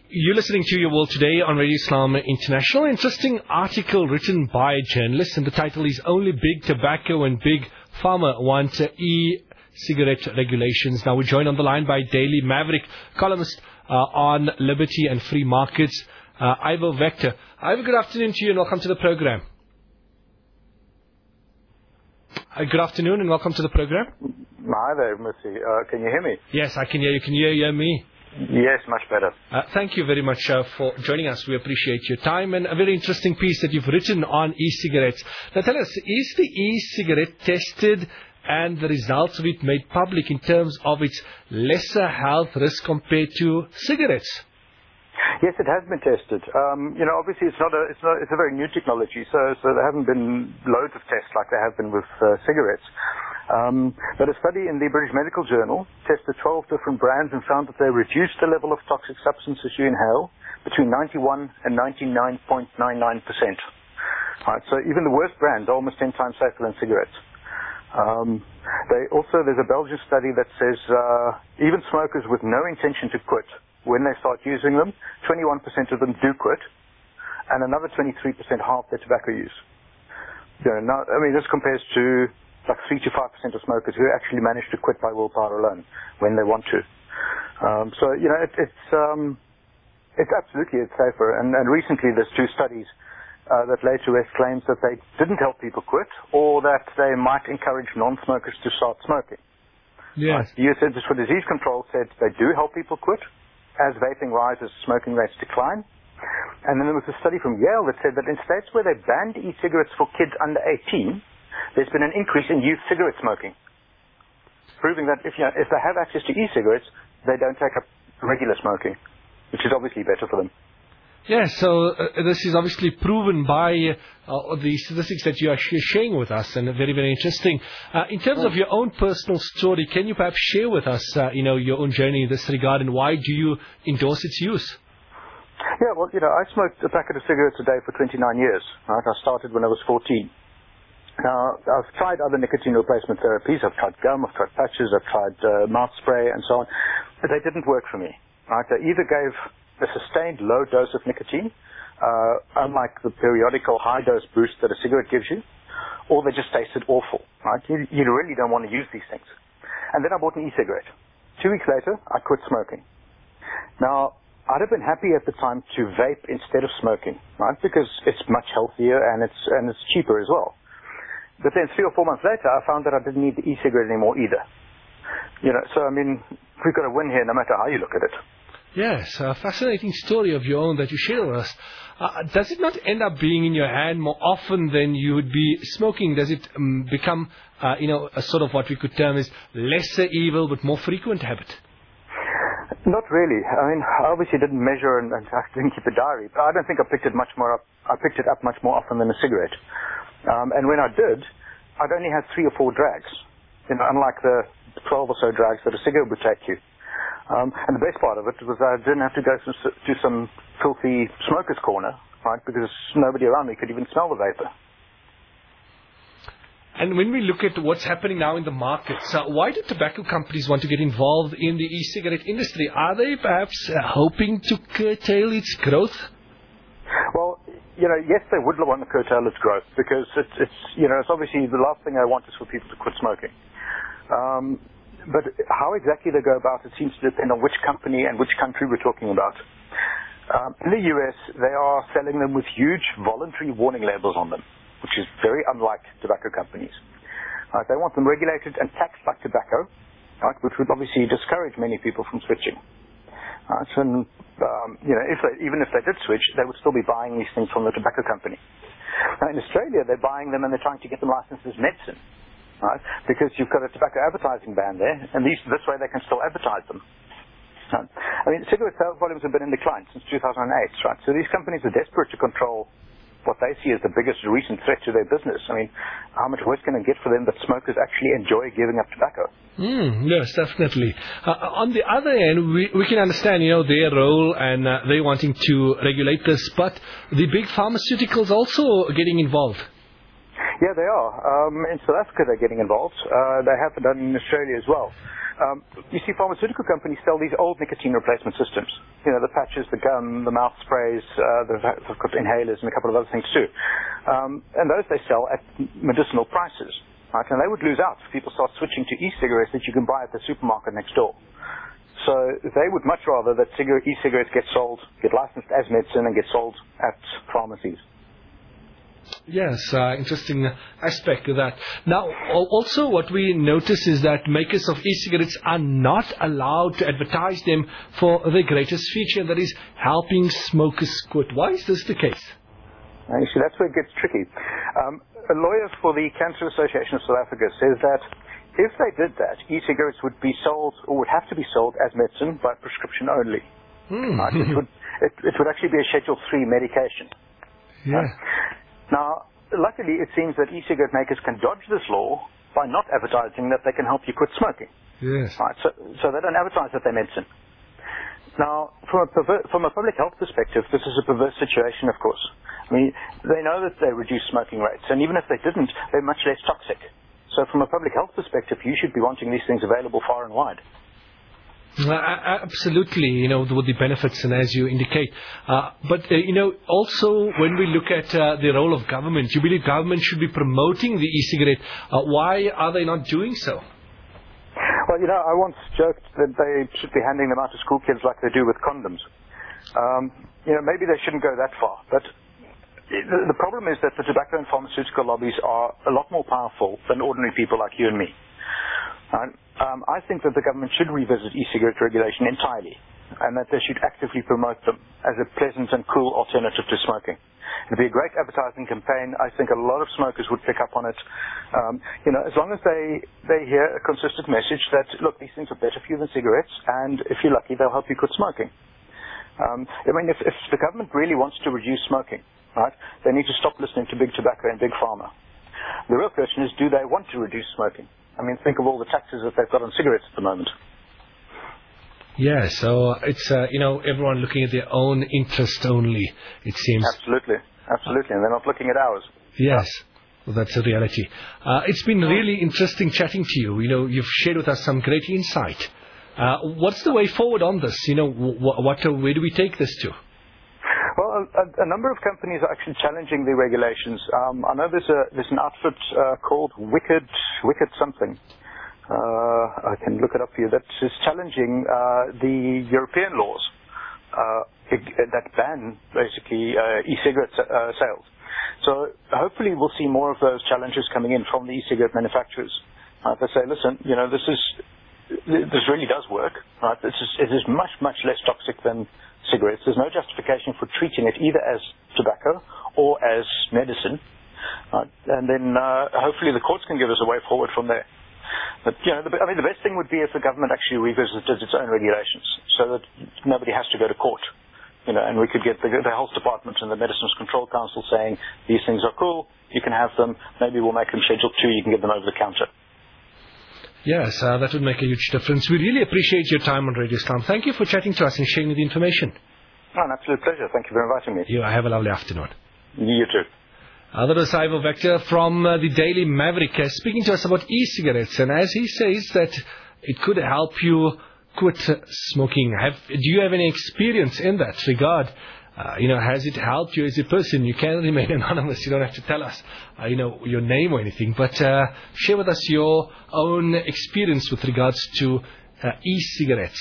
You're listening to Your World Today on Radio Islam International. Interesting article written by a journalist, and the title is Only Big Tobacco and Big Pharma Want E-Cigarette Regulations. Now we're joined on the line by Daily Maverick columnist on liberty and free markets, Ivo Vector. Ivo, good afternoon to you and welcome to the program. Good afternoon and welcome to the program. Hi there, Missy. Can you hear me? Yes, I can hear you. Can you hear me? Yes, much better. Thank you very much for joining us. We appreciate your time and a very interesting piece that you've written on e-cigarettes. Now tell us, is the e-cigarette tested and the results of it made public in terms of its lesser health risk compared to cigarettes? Yes, it has been tested. Obviously it's a very new technology, so there haven't been loads of tests like there have been with cigarettes. But a study in the British Medical Journal tested 12 different brands and found that they reduced the level of toxic substances you inhale between 91 and 99.99%. Right, so even the worst brands are almost 10 times safer than cigarettes. There's a Belgian study that says even smokers with no intention to quit, when they start using them, 21% of them do quit, and another 23% halve their tobacco use. This compares to like 3 to 5% of smokers who actually manage to quit by willpower alone when they want to. It's absolutely safer. And recently there's two studies that led to claims that they didn't help people quit or that they might encourage non-smokers to start smoking. Yes. The US Centers for Disease Control said they do help people quit as vaping rises, smoking rates decline. And then there was a study from Yale that said that in states where they banned e-cigarettes for kids under 18, there's been an increase in youth cigarette smoking, proving that if they have access to e-cigarettes, they don't take up regular smoking, which is obviously better for them. Yes, so this is obviously proven by the statistics that you are sharing with us, and very, very interesting. In terms of your own personal story, can you perhaps share with us, your own journey in this regard, and why do you endorse its use? Yeah, well, I smoked a packet of cigarettes a day for 29 years. Right? I started when I was 14. Now, I've tried other nicotine replacement therapies. I've tried gum, I've tried patches, I've tried mouth spray, and so on. But they didn't work for me. Right? They either gave a sustained low dose of nicotine, unlike the periodical high-dose boost that a cigarette gives you, or they just tasted awful. Right? You really don't want to use these things. And then I bought an e-cigarette. 2 weeks later, I quit smoking. Now, I'd have been happy at the time to vape instead of smoking, right? Because it's much healthier and it's cheaper as well. But then 3 or 4 months later, I found that I didn't need the e-cigarette anymore either. We've got a win here no matter how you look at it. Yes, a fascinating story of your own that you share with us. Does it not end up being in your hand more often than you would be smoking? Does it become, a sort of what we could term as lesser evil but more frequent habit? Not really. I obviously didn't measure and I didn't keep a diary, but I don't think I picked it up much more often than a cigarette. And when I did, I'd only had 3 or 4 drags, unlike the 12 or so drags that a cigarette would take you. And the best part of it was I didn't have to go to some filthy smoker's corner, right, because nobody around me could even smell the vapor. And when we look at what's happening now in the markets, why do tobacco companies want to get involved in the e-cigarette industry? Are they perhaps hoping to curtail its growth? Well, yes, they would want to curtail its growth because it's obviously the last thing they want is for people to quit smoking. But how exactly they go about it seems to depend on which company and which country we're talking about. In the US, they are selling them with huge voluntary warning labels on them, which is very unlike tobacco companies. They want them regulated and taxed like tobacco, right, which would obviously discourage many people from switching. Even if they did switch, they would still be buying these things from the tobacco company. Now, in Australia, they're buying them and they're trying to get them licensed as medicine, right? Because you've got a tobacco advertising ban there, and this way they can still advertise them. Cigarette sales volumes have been in decline since 2008, right? So these companies are desperate to control what they see as the biggest recent threat to their business. How much worse can it get for them that smokers actually enjoy giving up tobacco? Yes, definitely. On the other hand, we can understand, their role and they wanting to regulate this, but the big pharmaceuticals also getting involved. Yeah, they are. In South Africa, they're getting involved. They have done in Australia as well. You see, pharmaceutical companies sell these old nicotine replacement systems. You know, the patches, the gum, the mouth sprays, they've got inhalers and a couple of other things too. And those they sell at medicinal prices. Right? And they would lose out if people start switching to e-cigarettes that you can buy at the supermarket next door. So they would much rather that e-cigarettes get licensed as medicine and get sold at pharmacies. Yes, interesting aspect of that. Now, also what we notice is that makers of e-cigarettes are not allowed to advertise them for their greatest feature, that is helping smokers quit. Why is this the case? You see, that's where it gets tricky. A lawyer for the Cancer Association of South Africa says that if they did that, e-cigarettes would be sold, or would have to be sold as medicine by prescription only. Right? It would actually be a Schedule 3 medication. Yeah. Now, luckily, it seems that e-cigarette makers can dodge this law by not advertising that they can help you quit smoking. Yes. Right, so they don't advertise that they're medicine. Now, from a public health perspective, this is a perverse situation, of course. I mean, they know that they reduce smoking rates, and even if they didn't, they're much less toxic. So from a public health perspective, you should be wanting these things available far and wide. Absolutely, you know, with the benefits and as you indicate. But, you know, also when we look at the role of government, you believe government should be promoting the e-cigarette. Why are they not doing so? Well, you know, I once joked that they should be handing them out to school kids like they do with condoms. You know, maybe they shouldn't go that far. But the problem is that the tobacco and pharmaceutical lobbies are a lot more powerful than ordinary people like you and me. I think that the government should revisit e-cigarette regulation entirely, and that they should actively promote them as a pleasant and cool alternative to smoking. It would be a great advertising campaign. I think a lot of smokers would pick up on it. You know, as long as they hear a consistent message that, look, these things are better for you than cigarettes, and if you're lucky, they'll help you quit smoking. I mean, if the government really wants to reduce smoking, right, they need to stop listening to big tobacco and big pharma. The real question is, do they want to reduce smoking? I mean, think of all the taxes that they've got on cigarettes at the moment. Yeah, so it's, you know, everyone looking at their own interest only, it seems. Absolutely, and they're not looking at ours. Yes, well, that's a reality. It's been really interesting chatting to you. You know, you've shared with us some great insight. What's the way forward on this? You know, where do we take this to? Well, a number of companies are actually challenging the regulations. I know there's an outfit called Wicked something. I can look it up for you. That is challenging the European laws that ban basically e-cigarette sales. So hopefully we'll see more of those challenges coming in from the e-cigarette manufacturers. They say, listen, you know, this really does work. Right? It is much less toxic than cigarettes. There's no justification for treating it either as tobacco or as medicine. And then hopefully the courts can give us a way forward from there. But, you know, the best thing would be if the government actually revisited its own regulations so that nobody has to go to court. You know, and we could get the Health Department and the Medicines Control Council saying, these things are cool, you can have them, maybe we'll make them Schedule 2, you can get them over the counter. Yes, that would make a huge difference. We really appreciate your time on Radio Islam. Thank you for chatting to us and sharing the information. An absolute pleasure. Thank you for inviting me. You have a lovely afternoon. You too. That was Ivo Vector from the Daily Maverick speaking to us about e-cigarettes. And as he says that it could help you quit smoking. Do you have any experience in that regard? You know, has it helped you as a person? You can remain anonymous. You don't have to tell us, you know, your name or anything. But share with us your own experience with regards to e-cigarettes.